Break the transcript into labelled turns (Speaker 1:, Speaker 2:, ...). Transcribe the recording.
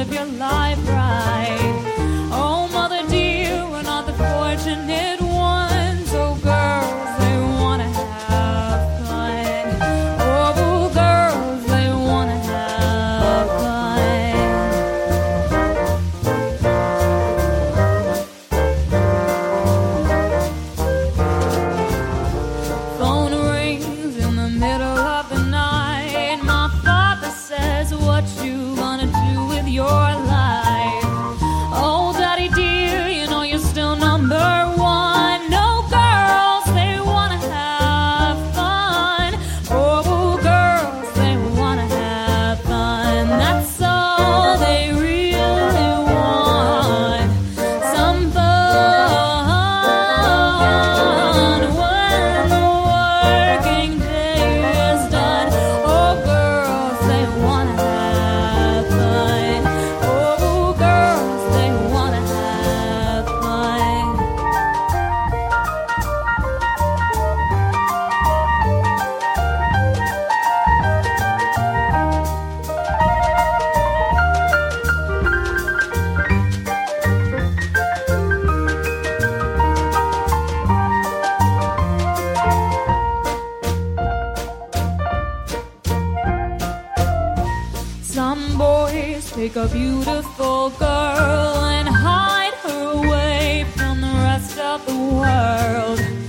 Speaker 1: live your life right. Oh, mother dear, we're not the fortunate ones. Oh, girls, they wanna have fun. Oh, girls, they wanna have fun. Phone rings in the middle of the night. My father says, what you gonna do with your life? Oh, daddy dear, you know you're still number one. No, girls, they wanna have fun. Oh, girls, they wanna have fun. That's all they really want. Some fun when the working day is done. Oh, girls, they wanna have fun. Oh, girls, they wanna have fun. Some boys take a beautiful girl and hide her away from the rest of the world.